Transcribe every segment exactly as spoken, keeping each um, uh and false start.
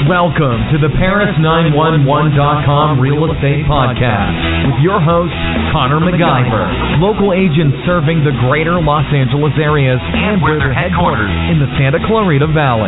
Welcome to the Paris nine one one dot com Real Estate Podcast with your host, Connor MacGyver, local agents serving the greater Los Angeles areas and with their headquarters in the Santa Clarita Valley.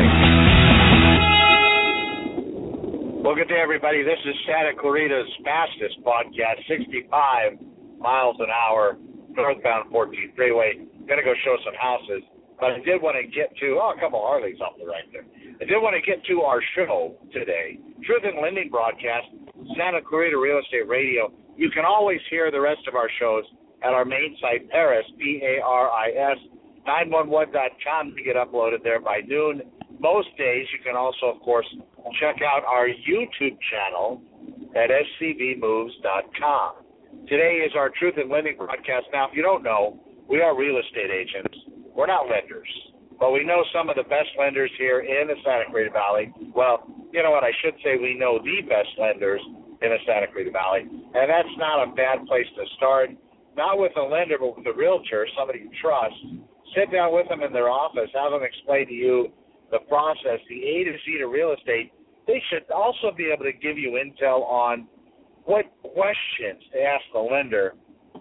Well, good day, everybody. This is Santa Clarita's fastest podcast, sixty-five miles an hour, northbound fourteenth Freeway. Going to go show some houses, but I did want to get to, oh, a couple Harleys off the right there. I did want to get to our show today, Truth in Lending broadcast, Santa Clarita Real Estate Radio. You can always hear the rest of our shows at our main site, Paris, P A R I S, nine one one dot com to get uploaded there by noon. Most days, you can also, of course, check out our YouTube channel at S C V moves dot com. Today is our Truth in Lending broadcast. Now, if you don't know, we are real estate agents. We're not lenders. But we know some of the best lenders here in the Santa Clarita Valley. Well, you know what, I should say we know the best lenders in the Santa Clarita Valley. And that's not a bad place to start. Not with a lender, but with a realtor, somebody you trust. Sit down with them in their office, have them explain to you the process, the A to Z to real estate. They should also be able to give you intel on what questions to ask the lender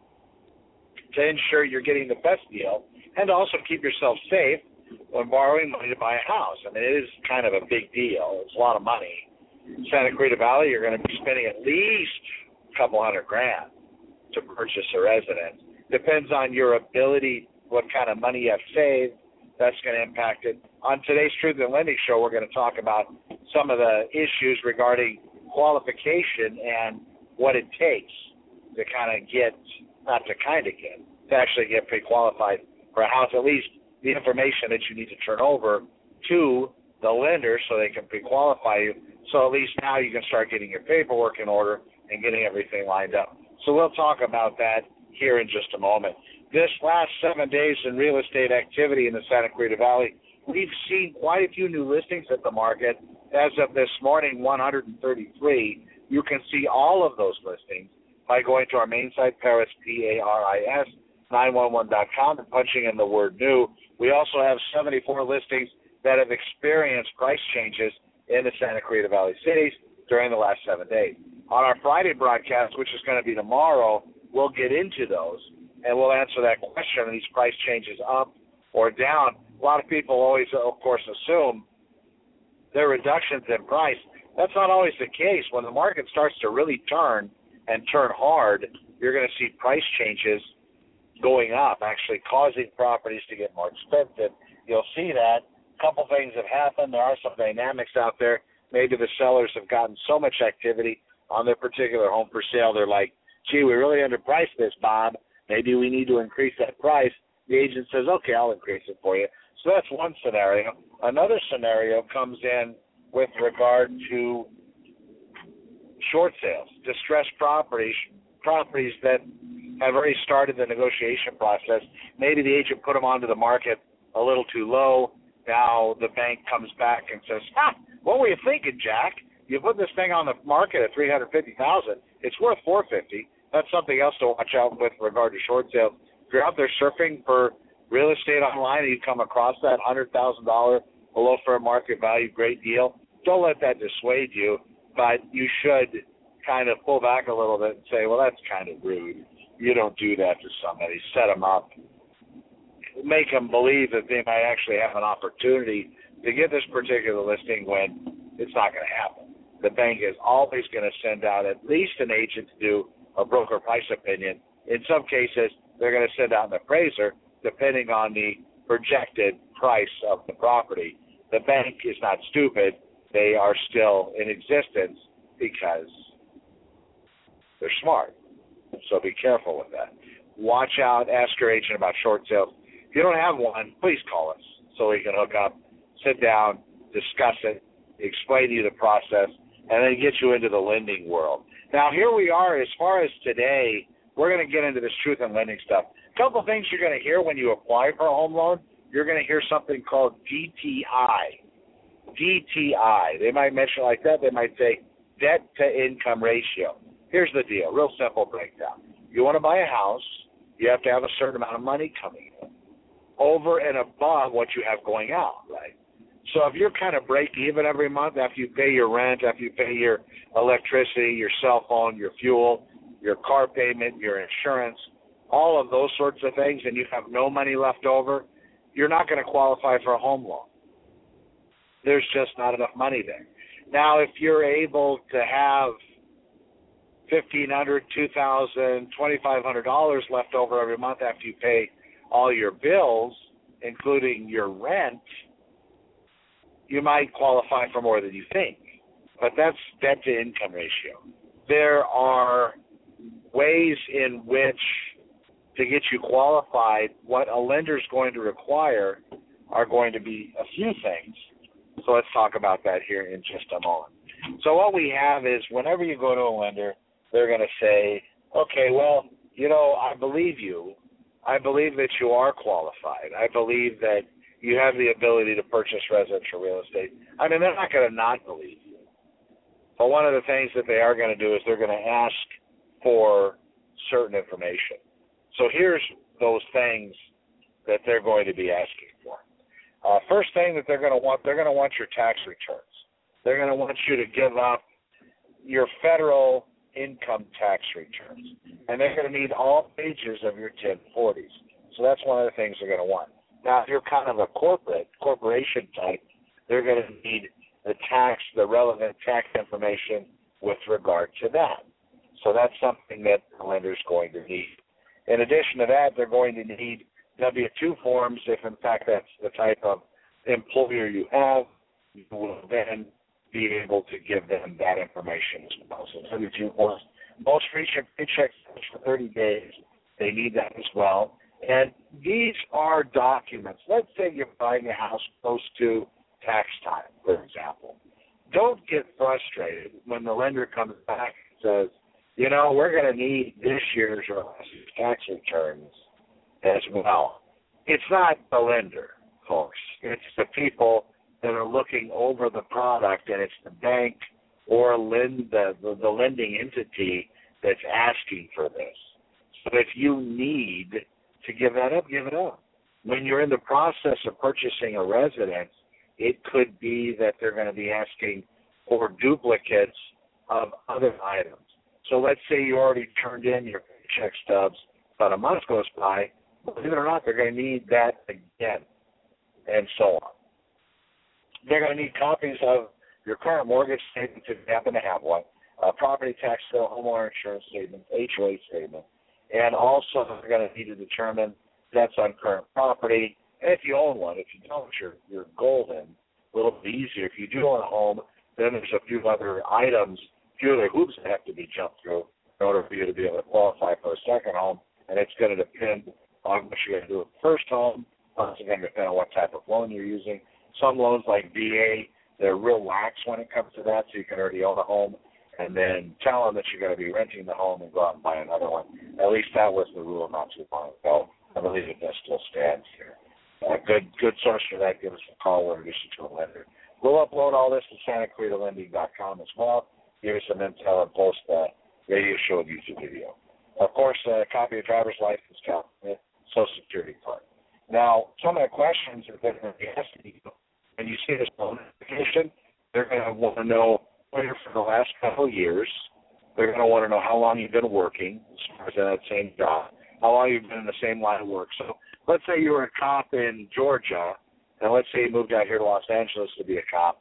to ensure you're getting the best deal and also keep yourself safe when borrowing money to buy a house. I mean, it is kind of a big deal. It's a lot of money. In Santa Clarita Valley, you're going to be spending at least a couple hundred grand to purchase a residence. Depends on your ability, what kind of money you have saved. That's going to impact it. On today's Truth in Lending show, we're going to talk about some of the issues regarding qualification and what it takes to kind of get, not to kind of get, to actually get pre-qualified for a house, at least the information that you need to turn over to the lender so they can pre-qualify you. So at least now you can start getting your paperwork in order and getting everything lined up. So we'll talk about that here in just a moment. This last seven days in real estate activity in the Santa Clarita Valley, we've seen quite a few new listings at the market. As of this morning, one hundred thirty-three. You can see all of those listings by going to our main site, Paris, P A R I S, nine one one dot com, and punching in the word new. We also have seventy-four listings that have experienced price changes in the Santa Clarita Valley cities during the last seven days. On our Friday broadcast, which is going to be tomorrow, we'll get into those, and we'll answer that question, are these price changes up or down? A lot of people always, of course, assume there are reductions in price. That's not always the case. When the market starts to really turn and turn hard, you're going to see price changes going up, actually causing properties to get more expensive. You'll see that. A couple things have happened. There are some dynamics out there. Maybe the sellers have gotten so much activity on their particular home for sale, they're like, gee, we really underpriced this, Bob. Maybe we need to increase that price. The agent says, okay, I'll increase it for you. So that's one scenario. Another scenario comes in with regard to short sales, distressed properties, properties that have already started the negotiation process. Maybe the agent put them onto the market a little too low. Now the bank comes back and says, ah, what were you thinking, Jack? You put this thing on the market at three hundred fifty thousand dollars. It's worth four hundred fifty thousand dollars. That's something else to watch out with regard to short sales. If you're out there surfing for real estate online and you come across that one hundred thousand dollars below fair market value, great deal, don't let that dissuade you, but you should kind of pull back a little bit and say, well, that's kind of rude. You don't do that to somebody. Set them up. Make them believe that they might actually have an opportunity to get this particular listing when it's not going to happen. The bank is always going to send out at least an agent to do a broker price opinion. In some cases, they're going to send out an appraiser depending on the projected price of the property. The bank is not stupid. They are still in existence because they're smart. So be careful with that. Watch out. Ask your agent about short sales. If you don't have one, please call us so we can hook up, sit down, discuss it, explain to you the process, and then get you into the lending world. Now, here we are. As far as today, we're going to get into this truth in lending stuff. A couple of things you're going to hear when you apply for a home loan. You're going to hear something called D T I. D T I. They might mention it like that. They might say debt-to-income ratio. Here's the deal. Real simple breakdown. You want to buy a house, you have to have a certain amount of money coming in over and above what you have going out, right? So if you're kind of break even every month after you pay your rent, after you pay your electricity, your cell phone, your fuel, your car payment, your insurance, all of those sorts of things, and you have no money left over, you're not going to qualify for a home loan. There's just not enough money there. Now, if you're able to have fifteen hundred dollars, two thousand dollars, twenty-five hundred dollars left over every month after you pay all your bills, including your rent, you might qualify for more than you think. But that's debt to income ratio. There are ways in which to get you qualified. What a lender is going to require are going to be a few things. So let's talk about that here in just a moment. So what we have is whenever you go to a lender, they're going to say, okay, well, you know, I believe you. I believe that you are qualified. I believe that you have the ability to purchase residential real estate. I mean, they're not going to not believe you. But one of the things that they are going to do is they're going to ask for certain information. So here's those things that they're going to be asking for. Uh, first thing that they're going to want, they're going to want your tax returns. They're going to want you to give up your federal income tax returns. And they're going to need all pages of your ten forties. So that's one of the things they're going to want. Now, if you're kind of a corporate, corporation type, they're going to need the tax, the relevant tax information with regard to that. So that's something that the lender's going to need. In addition to that, they're going to need W two forms. If, in fact, that's the type of employer you have, you will then be able to give them that information as well. So W two forms. Most recent paychecks for thirty days, they need that as well. And these are documents. Let's say you're buying a house close to tax time, for example. Don't get frustrated when the lender comes back and says, you know, we're going to need this year's or last year's tax returns as well. It's not the lender, folks. It's the people that are looking over the product, and it's the bank or lend, the, the, the lending entity that's asking for this. So if you need to give that up, give it up. When you're in the process of purchasing a residence, it could be that they're going to be asking for duplicates of other items. So let's say you already turned in your paycheck stubs, but a month goes by. Believe it or not, they're going to need that again, and so on. They're going to need copies of your current mortgage statement if you happen to have one, a property tax bill, homeowner insurance statement, H O A statement, and also they're going to need to determine debts on current property. And if you own one, if you don't, you're, you're golden. A little bit easier. If you do own a home, then there's a few other items, a few other hoops that have to be jumped through in order for you to be able to qualify for a second home, and it's going to depend on what you're going to do with the first home. It's going to depend on what type of loan you're using. Some loans like V A, they're real lax when it comes to that, so you can already own a home and then tell them that you're going to be renting the home and go out and buy another one. At least that was the rule not too long ago. I believe it still stands here. A good good source for that, give us a call or introduce you to a lender. We'll upload all this to Santa Clarita Lending dot com as well. Give you some intel and post a radio show and YouTube video. Of course, a copy of driver's license, California, Social Security card. Now, some of the questions that they're going to be asking you when you see this loan application, they're going to want to know where for the last couple of years. They're going to want to know how long you've been working as far as that same job, how long you've been in the same line of work. So let's say you were a cop in Georgia, and let's say you moved out here to Los Angeles to be a cop.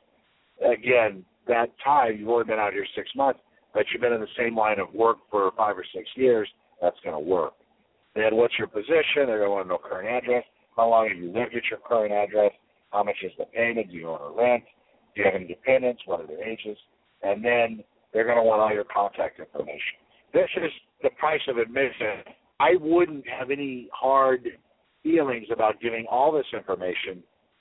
Again, that time, you've only been out here six months, but you've been in the same line of work for five or six years, that's going to work. Then what's your position? They're going to want to know current address. How long have you lived at your current address? How much is the payment? Do you own or rent? Do you have any dependents? What are their ages? And then they're going to want all your contact information. This is the price of admission. I wouldn't have any hard feelings about giving all this information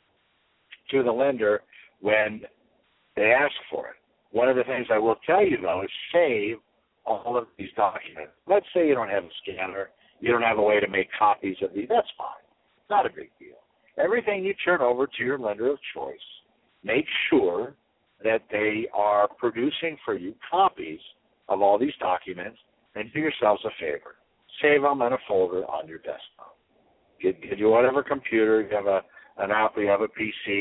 to the lender when they ask for it. One of the things I will tell you, though, is save all of these documents. Let's say you don't have a scanner. You don't have a way to make copies of these. That's fine. It's not a big deal. Everything you turn over to your lender of choice, make sure that they are producing for you copies of all these documents, and do yourselves a favor. Save them in a folder on your desktop. Get, get you whatever computer, you have a, an Apple, you have a P C,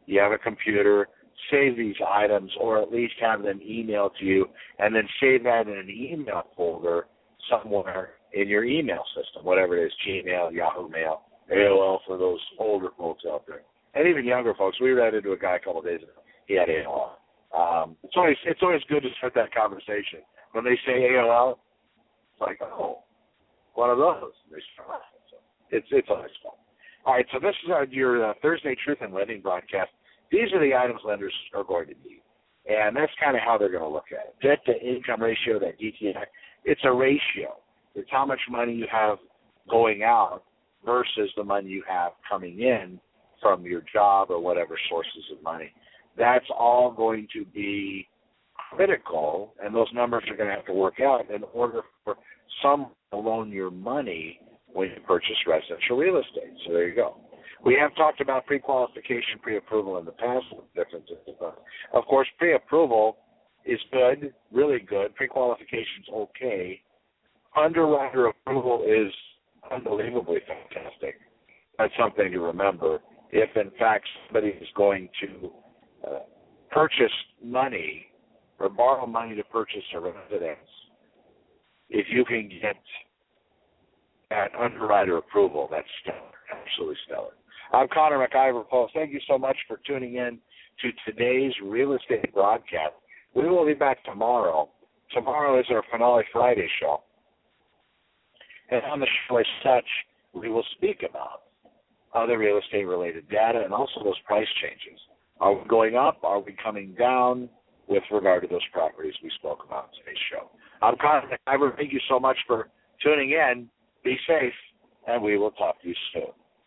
you have a computer, save these items or at least have them emailed to you, and then save that in an email folder somewhere in your email system, whatever it is, Gmail, Yahoo Mail, A O L for those older folks out there. And even younger folks. We ran into a guy a couple of days ago. He had A O L. Um, it's always it's always good to start that conversation. When they say A O L, it's like, oh, one of those. They start laughing. So it's, it's always fun. All right, so this is our, your uh, Thursday Truth in Lending broadcast. These are the items lenders are going to need. And that's kind of how they're going to look at it. Debt-to-income ratio, that D T I, it's a ratio. It's how much money you have going out versus the money you have coming in from your job or whatever sources of money. That's all going to be critical, and those numbers are going to have to work out in order for some to loan your money when you purchase residential real estate. So there you go. We have talked about pre-qualification, pre-approval in the past. Differences. Of course, pre-approval is good, really good. Pre-qualification is okay. Underwriter approval is unbelievably fantastic. That's something to remember. If, in fact, somebody is going to uh, purchase money or borrow money to purchase a residence, if you can get that underwriter approval, that's stellar, absolutely stellar. I'm Connor McIver Post. Thank you so much for tuning in to today's real estate broadcast. We will be back tomorrow. Tomorrow is our Finale Friday show. And on the show as such, we will speak about other real estate-related data and also those price changes. Are we going up? Are we coming down with regard to those properties we spoke about in today's show? I'm Connor McIver. Thank you so much for tuning in. Be safe, and we will talk to you soon.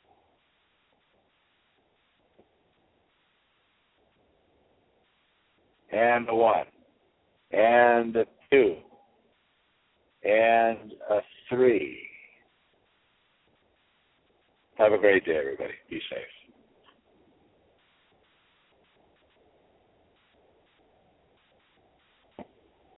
And a one, and a two, and a three. Have a great day, everybody. Be safe.